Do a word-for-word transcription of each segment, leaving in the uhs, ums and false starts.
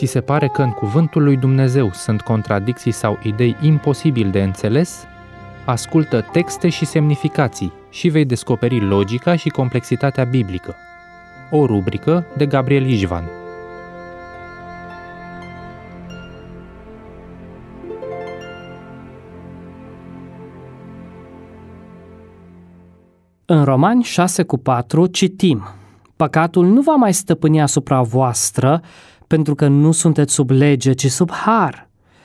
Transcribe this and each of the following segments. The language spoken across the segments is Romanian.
Ți se pare că în cuvântul lui Dumnezeu sunt contradicții sau idei imposibil de înțeles? Ascultă texte și semnificații și vei descoperi logica și complexitatea biblică. O rubrică de Gabriel Ișvan. În Romani șase cu patru citim: păcatul nu va mai stăpâni asupra voastră, pentru că nu sunteți sub lege, ci sub har.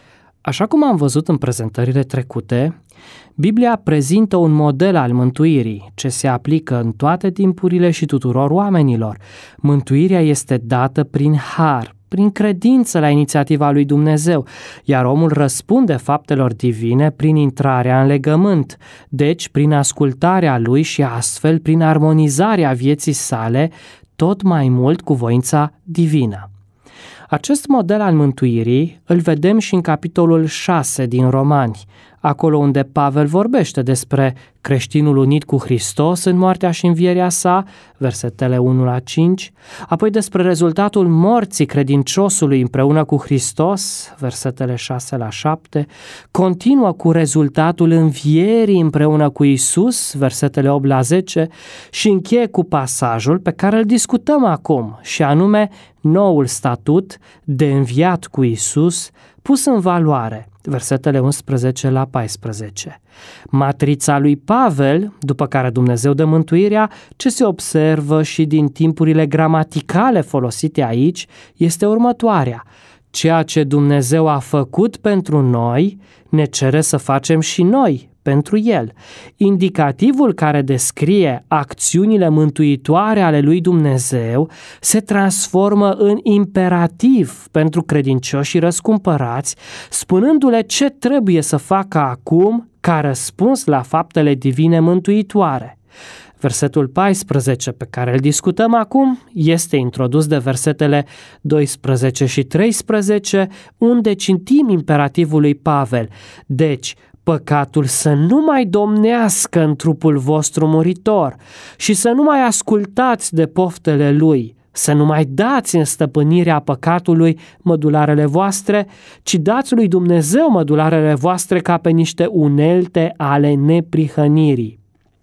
Așa cum am văzut în prezentările trecute, Biblia prezintă un model al mântuirii, ce se aplică în toate timpurile și tuturor oamenilor. Mântuirea este dată prin har, prin credință la inițiativa lui Dumnezeu, iar omul răspunde faptelor divine prin intrarea în legământ, deci prin ascultarea lui și astfel prin armonizarea vieții sale tot mai mult cu voința divină. Acest model al mântuirii îl vedem și în capitolul șase din Romani, acolo unde Pavel vorbește despre creștinul unit cu Hristos în moartea și învierea sa, versetele unu la cinci, apoi despre rezultatul morții credinciosului împreună cu Hristos, versetele șase la șapte, continuă cu rezultatul învierii împreună cu Iisus, versetele opt la zece, și încheie cu pasajul pe care îl discutăm acum, și anume noul statut de înviat cu Iisus pus în valoare, versetele unsprezece la paisprezece. Matrița lui Pavel, după care Dumnezeu dă mântuirea, ce se observă și din timpurile gramaticale folosite aici, este următoarea: ceea ce Dumnezeu a făcut pentru noi, ne cere să facem și noi pentru El. Indicativul care descrie acțiunile mântuitoare ale lui Dumnezeu se transformă în imperativ pentru credincioșii răscumpărați, spunându-le ce trebuie să facă acum ca răspuns la faptele divine mântuitoare. Versetul paisprezece, pe care îl discutăm acum, este introdus de versetele doisprezece și treisprezece, unde citim imperativul lui Pavel: deci, păcatul să nu mai domnească în trupul vostru muritor și să nu mai ascultați de poftele lui, să nu mai dați în stăpânirea păcatului mădularele voastre, ci dați lui Dumnezeu mădularele voastre ca pe niște unelte ale neprihănirii.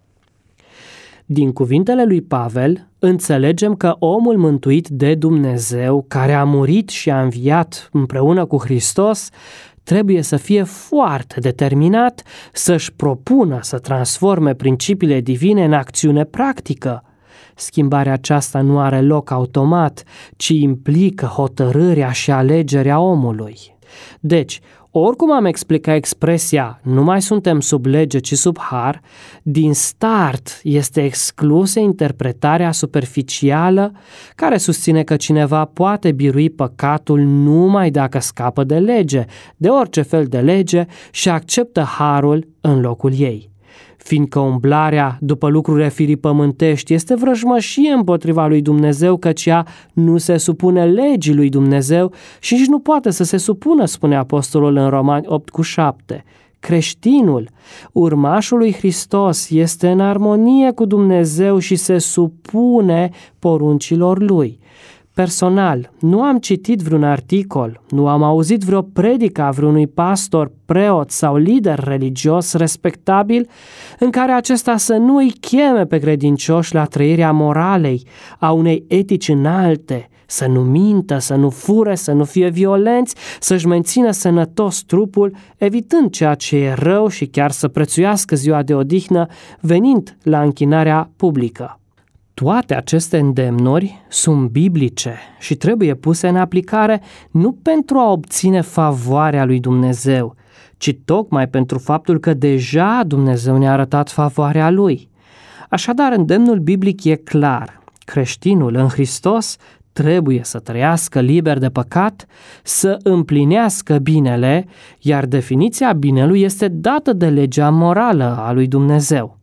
Din cuvintele lui Pavel, înțelegem că omul mântuit de Dumnezeu, care a murit și a înviat împreună cu Hristos, trebuie să fie foarte determinat să-și propună să transforme principiile divine în acțiune practică. Schimbarea aceasta nu are loc automat, ci implică hotărârea și alegerea omului. Deci, oricum am explicat expresia "nu mai suntem sub lege, ci sub har", din start este exclusă interpretarea superficială care susține că cineva poate birui păcatul numai dacă scapă de lege, de orice fel de lege, și acceptă harul în locul ei. Fiindcă umblarea după lucrurile firii pământești este vrăjmășie împotriva lui Dumnezeu, căci ea nu se supune legii lui Dumnezeu și nici nu poate să se supună, spune apostolul în Romani opt cu șapte. Creștinul, urmașul lui Hristos, este în armonie cu Dumnezeu și se supune poruncilor lui. Personal, nu am citit vreun articol, nu am auzit vreo predică a vreunui pastor, preot sau lider religios respectabil în care acesta să nu îi cheme pe credincioși la trăirea moralei, a unei etici înalte, să nu mintă, să nu fure, să nu fie violenți, să-și mențină sănătos trupul, evitând ceea ce e rău și chiar să prețuiască ziua de odihnă, venind la închinarea publică. Toate aceste îndemnuri sunt biblice și trebuie puse în aplicare nu pentru a obține favoarea lui Dumnezeu, ci tocmai pentru faptul că deja Dumnezeu ne-a arătat favoarea Lui. Așadar, îndemnul biblic e clar: creștinul în Hristos trebuie să trăiască liber de păcat, să împlinească binele, iar definiția binelui este dată de legea morală a lui Dumnezeu.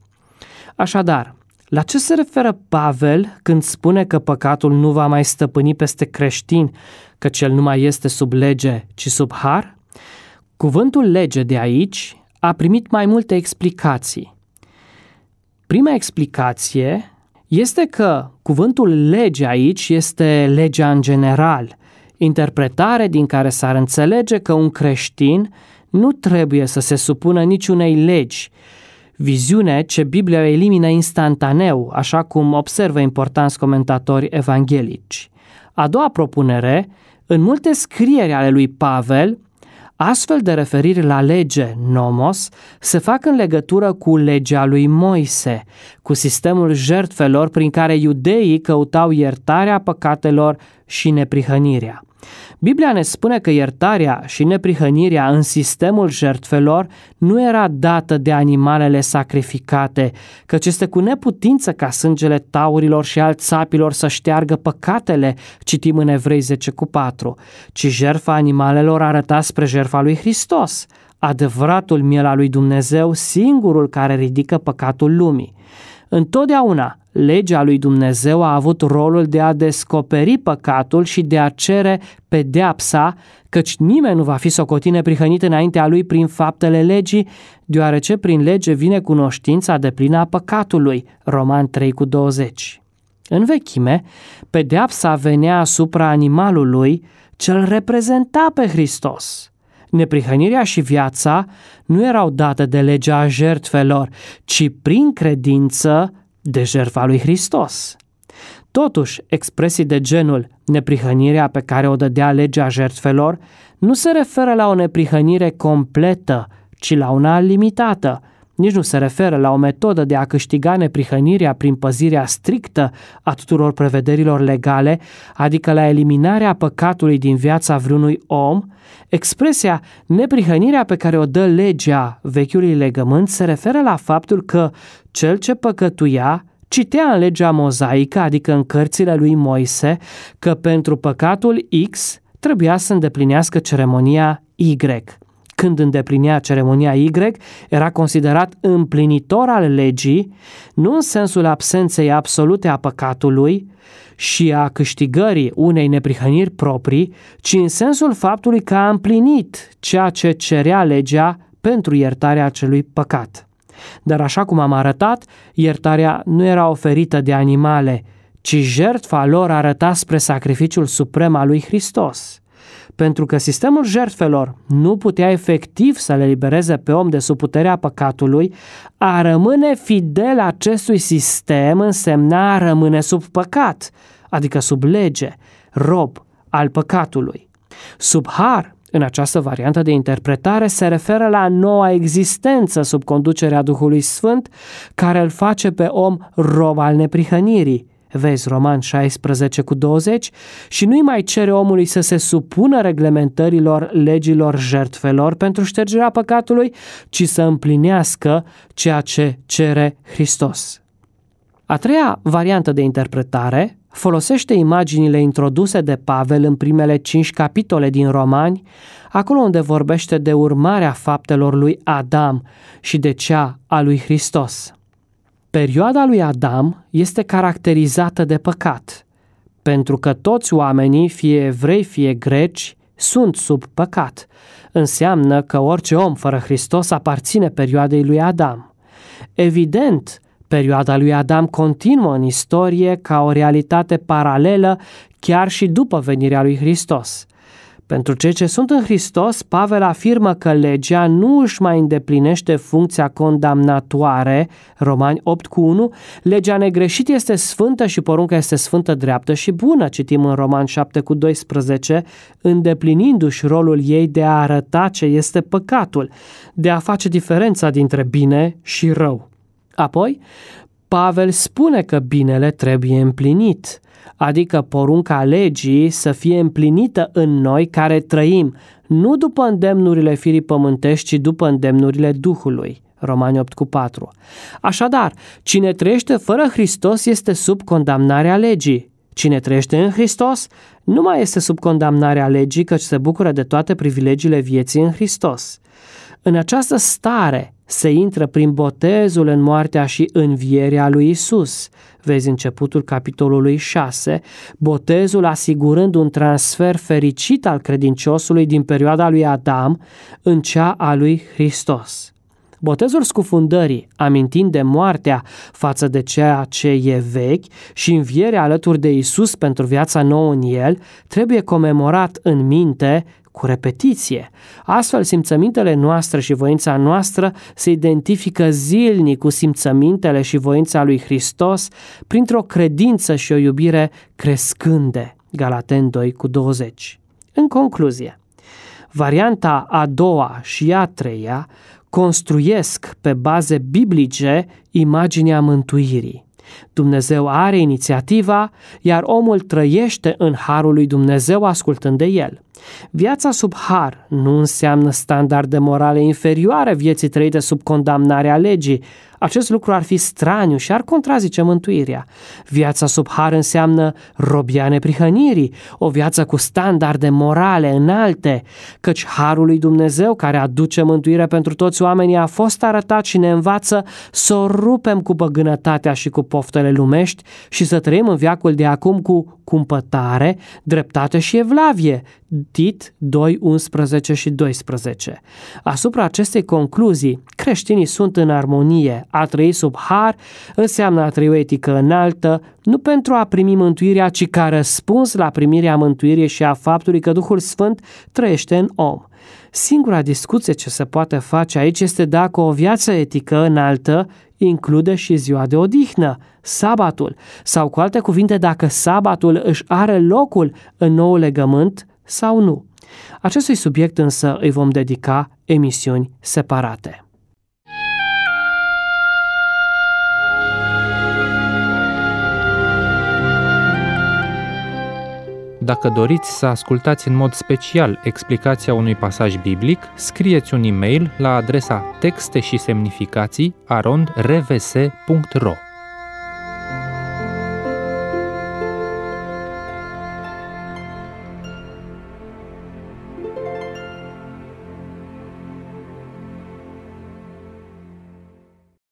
Așadar, la ce se referă Pavel când spune că păcatul nu va mai stăpâni peste creștin, căci el nu mai este sub lege, ci sub har? Cuvântul lege de aici a primit mai multe explicații. Prima explicație este că cuvântul lege aici este legea în general, interpretare din care s-ar înțelege că un creștin nu trebuie să se supună niciunei legi, viziune ce Biblia elimină instantaneu, așa cum observă importanți comentatori evanghelici. A doua propunere, în multe scrieri ale lui Pavel, astfel de referiri la lege, nomos, se fac în legătură cu legea lui Moise, cu sistemul jertfelor prin care iudeii căutau iertarea păcatelor și neprihănirea. Biblia ne spune că iertarea și neprihănirea în sistemul jertfelor nu era dată de animalele sacrificate, căci este cu neputință ca sângele taurilor și al țapilor să șteargă păcatele, citim în Evrei zece cu patru, ci jertfa animalelor arăta spre jertfa lui Hristos, adevăratul miel al lui Dumnezeu, singurul care ridică păcatul lumii. Întotdeauna, legea lui Dumnezeu a avut rolul de a descoperi păcatul și de a cere pedeapsa, căci nimeni nu va fi socotit neprihănit înaintea lui prin faptele legii, deoarece prin lege vine cunoștința deplină a păcatului, Romani trei cu douăzeci. În vechime, pedeapsa venea asupra animalului ce îl reprezenta pe Hristos. Neprihănirea și viața nu erau date de legea jertfelor, ci prin credință de jertfa lui Hristos. Totuși, expresii de genul neprihănirea pe care o dădea legea jertfelor nu se referă la o neprihănire completă, ci la una limitată. Nici nu se referă la o metodă de a câștiga neprihănirea prin păzirea strictă a tuturor prevederilor legale, adică la eliminarea păcatului din viața vreunui om. Expresia neprihănirea pe care o dă legea vechiului legământ se referă la faptul că cel ce păcătuia citea în legea mozaică, adică în cărțile lui Moise, că pentru păcatul X trebuia să îndeplinească ceremonia Y. Când îndeplinea ceremonia Y, era considerat împlinitor al legii, nu în sensul absenței absolute a păcatului și a câștigării unei neprihăniri proprii, ci în sensul faptului că a împlinit ceea ce cerea legea pentru iertarea acelui păcat. Dar așa cum am arătat, iertarea nu era oferită de animale, ci jertfa lor arăta spre sacrificiul suprem al lui Hristos. Pentru că sistemul jertfelor nu putea efectiv să le libereze pe om de sub puterea păcatului, a rămâne fidel acestui sistem însemna a rămâne sub păcat, adică sub lege, rob al păcatului. Sub har, în această variantă de interpretare, se referă la noua existență sub conducerea Duhului Sfânt, care îl face pe om rob al neprihănirii. Vezi Romani șaisprezece cu douăzeci, și nu-i mai cere omului să se supună reglementărilor legilor jertfelor pentru ștergerea păcatului, ci să împlinească ceea ce cere Hristos. A treia variantă de interpretare folosește imaginile introduse de Pavel în primele cinci capitole din Romani, acolo unde vorbește de urmarea faptelor lui Adam și de cea a lui Hristos. Perioada lui Adam este caracterizată de păcat, pentru că toți oamenii, fie evrei, fie greci, sunt sub păcat. Înseamnă că orice om fără Hristos aparține perioadei lui Adam. Evident, perioada lui Adam continuă în istorie ca o realitate paralelă chiar și după venirea lui Hristos. Pentru cei ce sunt în Hristos, Pavel afirmă că legea nu își mai îndeplinește funcția condamnatoare, Romani opt cu unu, legea negreșit este sfântă și porunca este sfântă, dreaptă și bună, citim în Romani șapte cu doisprezece, îndeplinindu-și rolul ei de a arăta ce este păcatul, de a face diferența dintre bine și rău. Apoi, Pavel spune că binele trebuie împlinit, adică porunca legii să fie împlinită în noi care trăim, nu după îndemnurile firii pământești, ci după îndemnurile Duhului. Romani opt cu patru. Așadar, cine trăiește fără Hristos este sub condamnarea legii. Cine trăiește în Hristos nu mai este sub condamnarea legii, căci se bucură de toate privilegiile vieții în Hristos. În această stare se intră prin botezul în moartea și învierea lui Isus. Vezi începutul capitolului șase, botezul asigurând un transfer fericit al credinciosului din perioada lui Adam în cea a lui Hristos. Botezul scufundării, amintind de moartea față de ceea ce e vechi și învierea alături de Iisus pentru viața nouă în El, trebuie comemorat în minte cu repetiție. Astfel, simțămintele noastre și voința noastră se identifică zilnic cu simțămintele și voința lui Hristos printr-o credință și o iubire crescânde. Galateni doi cu douăzeci. În concluzie, varianta a doua și a treia construiesc pe baze biblice imaginea mântuirii. Dumnezeu are inițiativa, iar omul trăiește în harul lui Dumnezeu ascultând de El. Viața sub har nu înseamnă standarde morale inferioare vieții trăite sub condamnarea legii. Acest lucru ar fi straniu și ar contrazice mântuirea. Viața sub har înseamnă robia neprihănirii, o viață cu standarde morale înalte, căci harul lui Dumnezeu care aduce mântuire pentru toți oamenii a fost arătat și ne învață să o rupem cu păgânătatea și cu poftele lumești și să trăim în veacul de acum cu cumpătare, dreptate și evlavie. Tit doi, unsprezece și doisprezece. Asupra acestei concluzii, creștinii sunt în armonie. A trăi sub har înseamnă a trăi o etică înaltă, nu pentru a primi mântuirea, ci ca răspuns la primirea mântuirii și a faptului că Duhul Sfânt trăiește în om. Singura discuție ce se poate face aici este dacă o viață etică înaltă include și ziua de odihnă, sabatul, sau cu alte cuvinte dacă sabatul își are locul în noul legământ sau nu. Acestui subiect însă îi vom dedica emisiuni separate. Dacă doriți să ascultați în mod special explicația unui pasaj biblic, scrieți un e-mail la adresa texte și semnificații arond r v s punct r o.